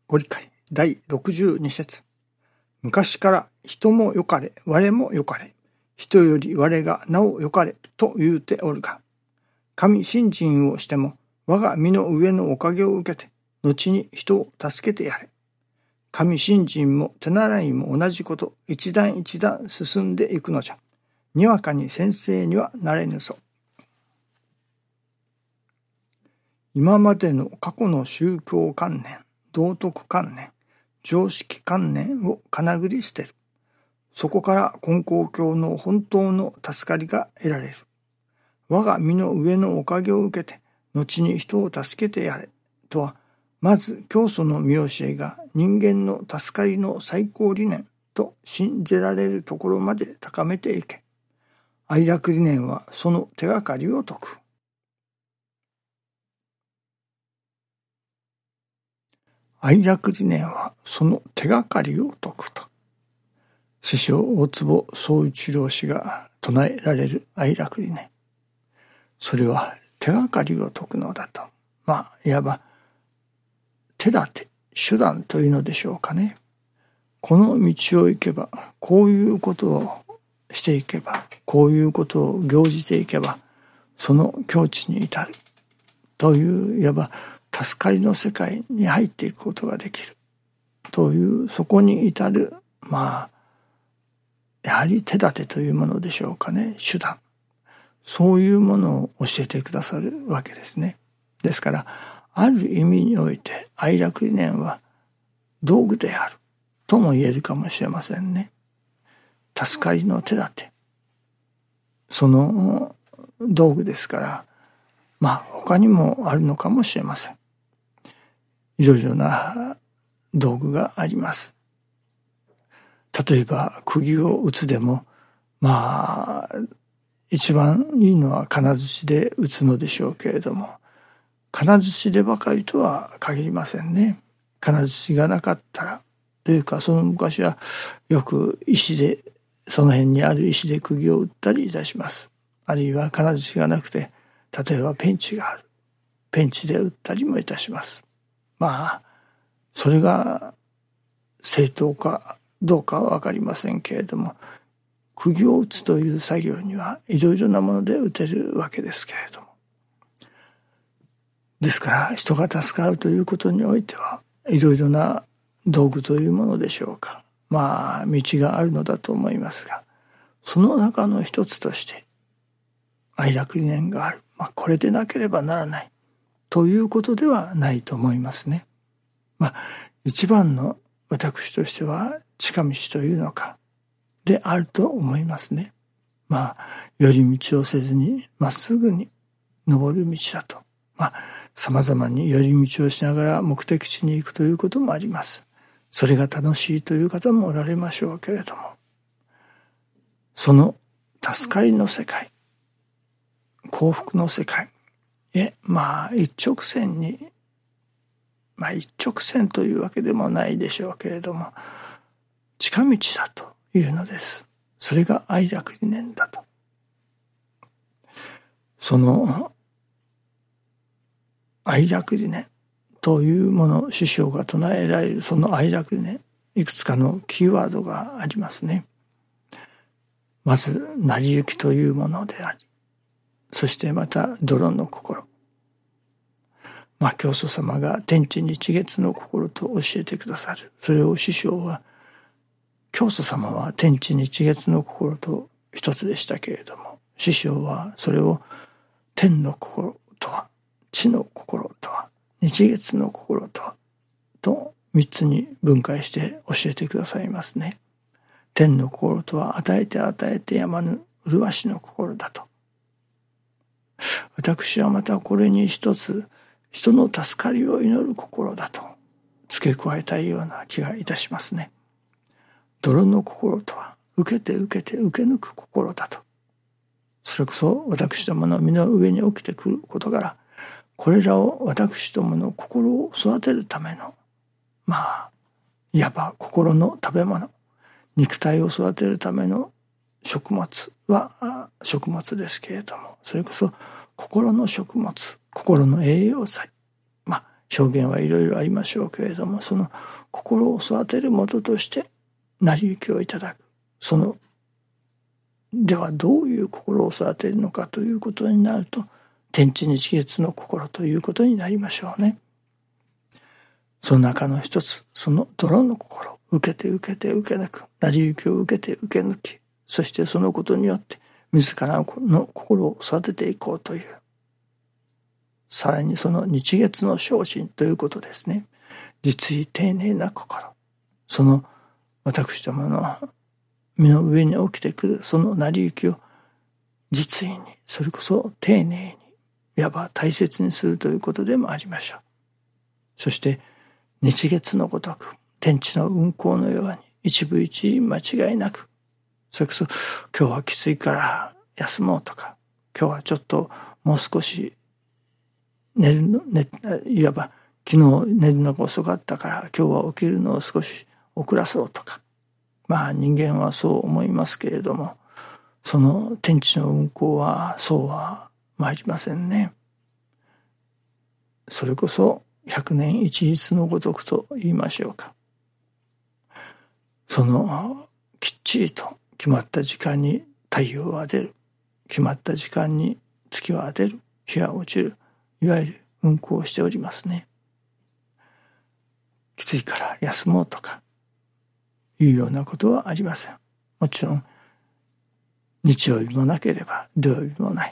ご理解第62節。昔から人もよかれ我もよかれ、人より我がなおよかれと言うておるが、神信心をしても我が身の上のおかげを受けて後に人を助けてやれ。神信心も手習いも同じこと、一段一段進んでいくのじゃ。にわかに先生にはなれぬぞ。今までの過去の宗教観念、道徳観念、常識観念をかなぐり捨てる。そこから根高教の本当の助かりが得られる。我が身の上のおかげを受けて後に人を助けてやれとは、まず教祖の見教えが人間の助かりの最高理念と信じられるところまで高めていけ。愛楽理念はその手がかりを説く。愛楽理念はその手がかりを説くと、師匠大坪宗一郎氏が唱えられる愛楽理念、それは手がかりを説くのだと、いわば手立て手段というのでしょうかね。この道を行けば、こういうことをしていけば、こういうことを行じていけばその境地に至るという、いわば助かりの世界に入っていくことができるという、そこに至るやはり手立てというものでしょうかね。手段、そういうものを教えてくださるわけですね。ですからある意味において愛楽理念は道具であるとも言えるかもしれませんね。助かりの手立て、その道具ですから、他にもあるのかもしれません。いろいろな道具があります。例えば釘を打つでも、一番いいのは金槌で打つのでしょうけれども、金槌でばかりとは限りませんね。金槌がなかったらというか、その昔はよく石で、その辺にある石で釘を打ったりいたします。あるいは金槌がなくて、例えばペンチがある、ペンチで打ったりもいたします。それが正当かどうかは分かりませんけれども、釘を打つという作業にはいろいろなもので打てるわけですけれども、ですから人が助かるということにおいてはいろいろな道具というものでしょうか、道があるのだと思いますが、その中の一つとして愛楽理念がある、これでなければならないということではないと思いますね。一番の私としては近道というのかであると思いますね。寄り道をせずにまっすぐに登る道だと。様々に寄り道をしながら目的地に行くということもあります。それが楽しいという方もおられましょうけれども、その助かりの世界、幸福の世界へ一直線に、一直線というわけでもないでしょうけれども、近道だというのです。それが愛楽理念だと。その愛楽理念というもの、師匠が唱えられるその愛楽理念、いくつかのキーワードがありますね。まず成り行きというものであり、そしてまた泥の心、教祖様が天地日月の心と教えてくださる。それを師匠は、教祖様は天地日月の心と一つでしたけれども、師匠はそれを天の心とは、地の心とは、日月の心とはと三つに分解して教えてくださいますね。天の心とは与えて与えてやまぬ麗しの心だと。私はまたこれに一つ、人の助かりを祈る心だと付け加えたいような気がいたしますね。泥の心とは受けて受けて受け抜く心だと。それこそ私どもの身の上に起きてくる事柄、これらを私どもの心を育てるための、いわば心の食べ物、肉体を育てるための食物は食物ですけれども、それこそ心の食物、心の栄養剤、 表現はいろいろありましょうけれども、その心を育てる元として成り行きをいただく。そのではどういう心を育てるのかということになると、天地日月の心ということになりましょうね。その中の一つ、その泥の心、受けて受けて受け抜く、成り行きを受けて受け抜き、そしてそのことによって自らの心を育てていこうという、さらにその日月の精進ということですね。実意丁寧な心、その私どもの身の上に起きてくるその成り行きを実意に、それこそ丁寧に、いわば大切にするということでもありましょう。そして日月のごとく天地の運行のように一部一厘間違いなく、それこそ今日はきついから休もうとか、今日はちょっともう少しいわば昨日寝るのが遅かったから今日は起きるのを少し遅らそうとか、人間はそう思いますけれども、その天地の運行はそうは参りませんね。それこそ100年一日のごとくと言いましょうか。そのきっちりと決まった時間に太陽は出る、決まった時間に月は出る、日は落ちる、いわゆる運行しておりますね。きついから休もうとかいうようなことはありません。もちろん日曜日もなければ土曜日もない。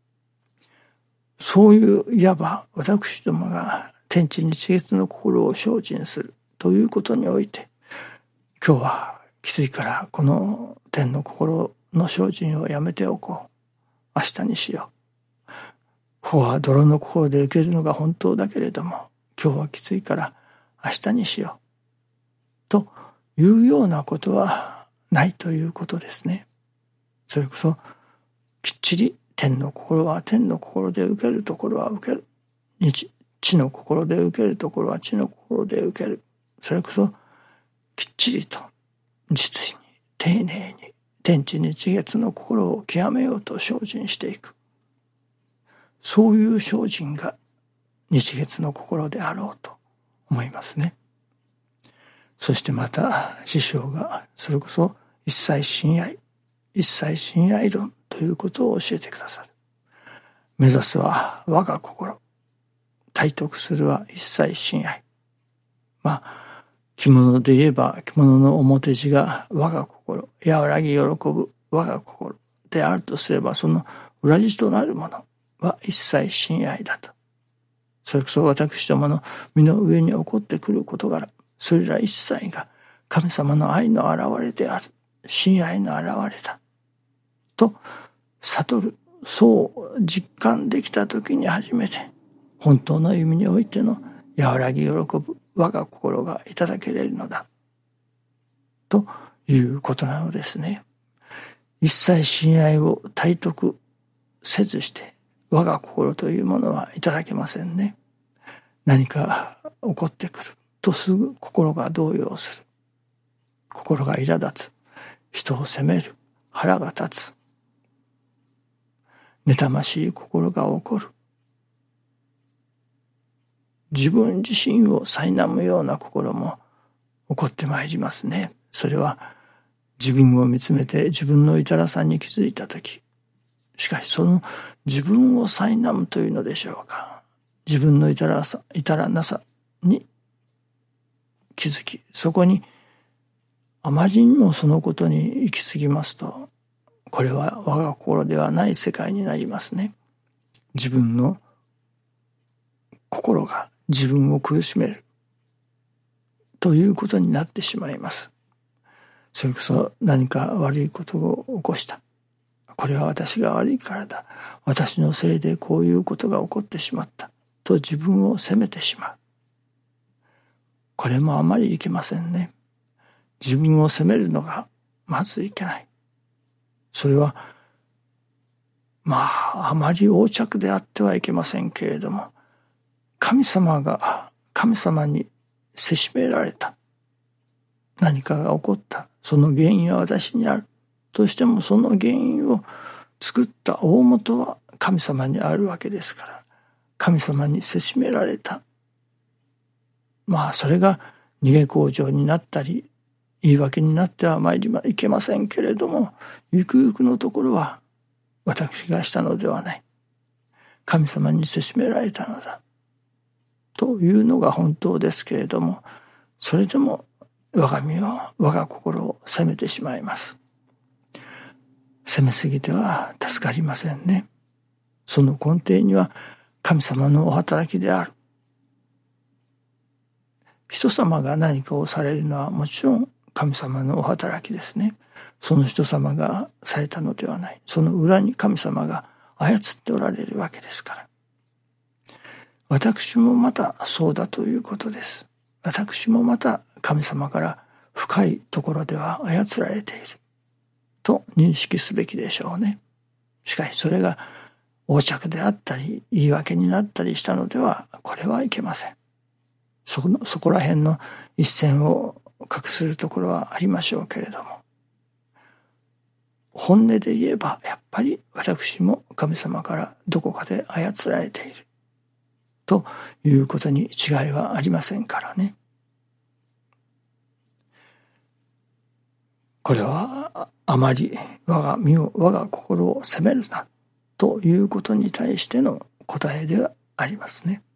そういういわば私どもが天地日月の心を精進するということにおいて、今日はきついからこの天の心の精進をやめておこう、明日にしよう、ここは泥の心で受けるのが本当だけれども今日はきついから明日にしようというようなことはないということですね。それこそきっちり天の心は天の心で受けるところは受ける、地の心で受けるところは地の心で受ける、それこそきっちりと実に丁寧に天地日月の心を極めようと精進していく、そういう精進が日月の心であろうと思いますね。そしてまた師匠がそれこそ一切親愛、一切親愛論ということを教えてくださる。目指すは我が心、体得するは一切親愛。着物で言えば着物の表地が我が心、和らぎ喜ぶ我が心であるとすれば、その裏地となるものは一切親愛だと。それこそ私どもの身の上に起こってくる事柄、それら一切が神様の愛の現れである、親愛の現れだと悟る、そう実感できた時に初めて本当の意味においての和らぎ喜ぶ我が心がいただけれるのだということなのですね。一切親愛を体得せずして我が心というものはいただけませんね。何か起こってくるとすぐ心が動揺する、心が苛立つ、人を責める、腹が立つ、妬ましい心が起こる、自分自身を苛むような心も起こってまいりますね。それは自分を見つめて自分の至らさに気づいたとき、しかしその自分を苛むというのでしょうか、自分の至らなさに気づき、そこにあまりにもそのことに行き過ぎますと、これは我が心ではない世界になりますね。自分の心が自分を苦しめるということになってしまいます。それこそ何か悪いことを起こした、これは私が悪いからだ、私のせいでこういうことが起こってしまったと自分を責めてしまう。これもあまりいけませんね。自分を責めるのがまずいけない。それはあまり横着であってはいけませんけれども、神様にせしめられた、何かが起こった、その原因は私にあるとしても、その原因を作った大元は神様にあるわけですから、神様にせしめられたそれが逃げ口上になったり言い訳になっては参りいけませんけれども、ゆくゆくのところは私がしたのではない、神様にせしめられたのだというのが本当ですけれども、それでも我が心を責めてしまいます。責めすぎては助かりませんね。その根底には神様のお働きである。人様が何かをされるのはもちろん神様のお働きですね。その人様がされたのではない。その裏に神様が操っておられるわけですから。私もまたそうだということです。私もまた神様から深いところでは操られていると認識すべきでしょうね。しかしそれが横着であったり言い訳になったりしたのでは、これはいけません。そこら辺の一線を画するところはありましょうけれども、本音で言えばやっぱり私も神様からどこかで操られているということに違いはありませんからね。これはあまり我が心を責めるなということに対しての答えではありますね。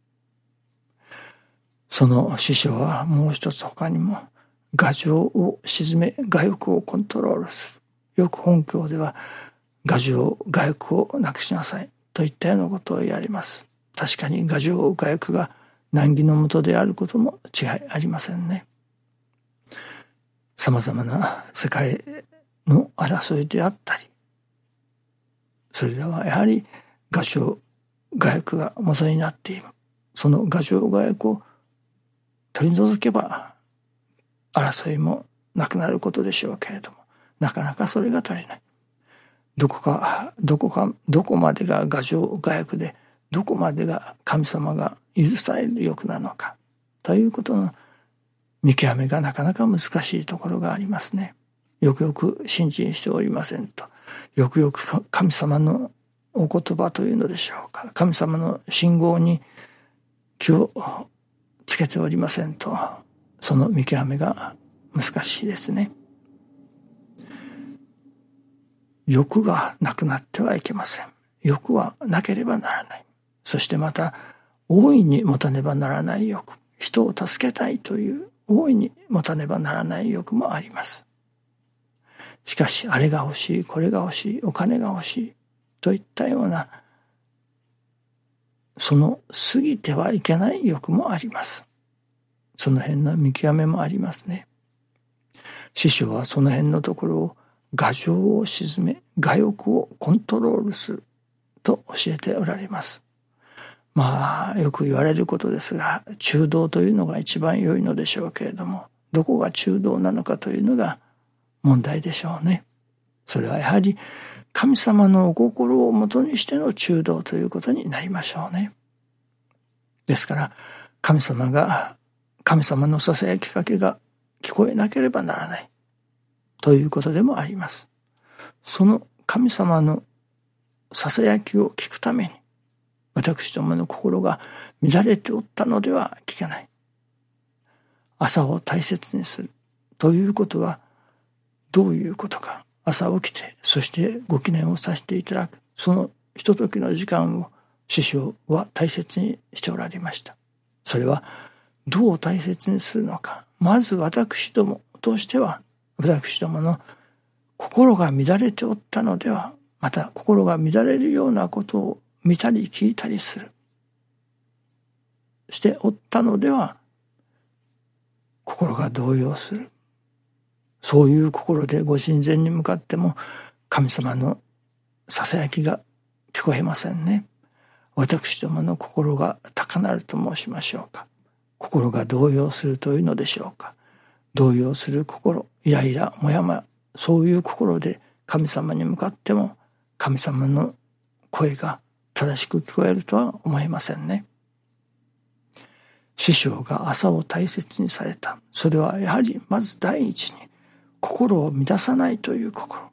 その師匠はもう一つ他にも、我情を鎮め我欲をコントロールする。よく本教では我情我欲をなくしなさいといったようなことを言われます。確かに我情我欲が難儀のもとであることも違いありませんね。さまざまな世界の争いであったり、それらはやはり我情我欲が元になっている。その我情我欲を取り除けば争いもなくなることでしょうけれども、なかなかそれが足りない。どこまでが我情我欲で、どこまでが神様が許される欲なのかということの見極めがなかなか難しいところがありますね。よくよく信心しておりませんと、よくよく神様のお言葉というのでしょうか、神様の信号に気をつけておりませんと、その見極めが難しいですね。欲がなくなってはいけません。欲はなければならない。そしてまた大いに持たねばならない欲、人を助けたいという大いに持たねばならない欲もあります。しかしあれが欲しい、これが欲しい、お金が欲しいといったような、その過ぎてはいけない欲もあります。その辺の見極めもありますね。師匠はその辺のところを我情を鎮め我欲をコントロールすると教えておられます。よく言われることですが、中道というのが一番良いのでしょうけれども、どこが中道なのかというのが問題でしょうね。それはやはり神様のお心をもとにしての中道ということになりましょうね。ですから神様のささやきかけが聞こえなければならないということでもあります。その神様のささやきを聞くために私どもの心が乱れておったのでは聞けない。朝を大切にするということはどういうことか。朝起きて、そしてご記念をさせていただく、そのひとときの時間を師匠は大切にしておられました。それはどう大切にするのか。まず私どもとしては、私どもの心が乱れておったのでは、また心が乱れるようなことを見たり聞いたりしておったのでは、心が動揺する。そういう心でご神前に向かっても神様のささやきが聞こえませんね。私どもの心が高鳴ると申しましょうか。心が動揺するというのでしょうか。動揺する心、イライラ、もやもや、そういう心で神様に向かっても神様の声が正しく聞こえるとは思えませんね。師匠が朝を大切にされた。それはやはりまず第一に心を乱さないということ。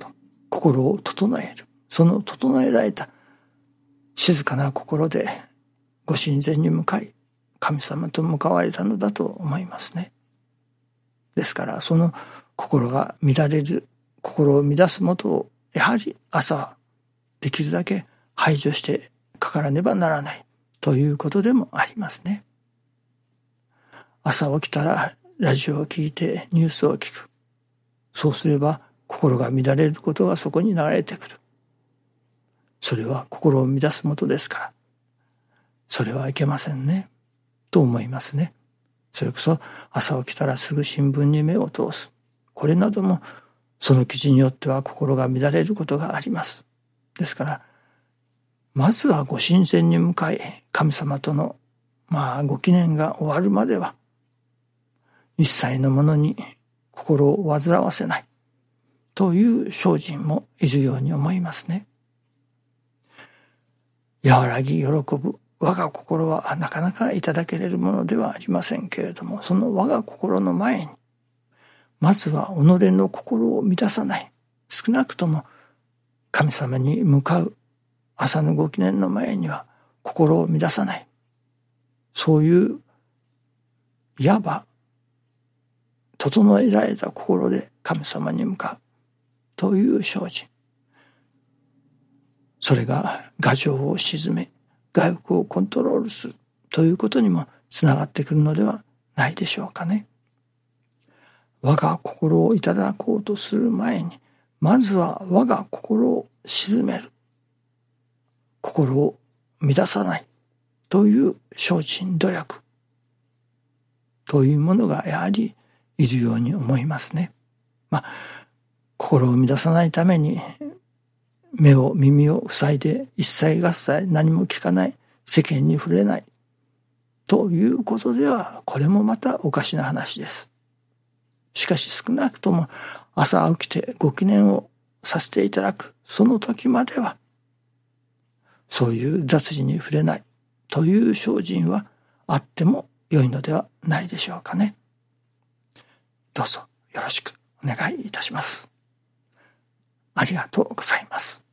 心を整える。その整えられた静かな心でご神前に向かい、 神様と向かわれたのだと思いますね。ですからその心が乱れる、心を乱すもとをやはり朝はできるだけ排除してかからねばならないということでもありますね。朝起きたらラジオを聞いてニュースを聞く。そうすれば心が乱れることがそこに流れてくる。それは心を乱すもとですから、それはいけませんねと思いますね。それこそ朝起きたらすぐ新聞に目を通す。これなどもその記事によっては心が乱れることがあります。ですからまずはご神前に向かい、神様とのご記念が終わるまでは一切のものに心を煩わせないという精進もいるように思いますね。和らぎ喜ぶ我が心はなかなかいただけれるものではありませんけれども、その我が心の前にまずは己の心を満たさない、少なくとも神様に向かう朝のご記念の前には心を乱さない、そういういわば整えられた心で神様に向かうという精進、それが我情を鎮め我欲をコントロールするということにもつながってくるのではないでしょうかね。我が心をいただこうとする前にまずは我が心を鎮める、心を乱さないという精進努力というものがやはりいるように思いますね。心を乱さないために目を耳を塞いで一切合切何も聞かない、世間に触れないということではこれもまたおかしな話です。しかし少なくとも朝起きてご記念をさせていただくその時まではそういう雑事に触れないという精進はあっても良いのではないでしょうかね。どうぞよろしくお願いいたします。ありがとうございます。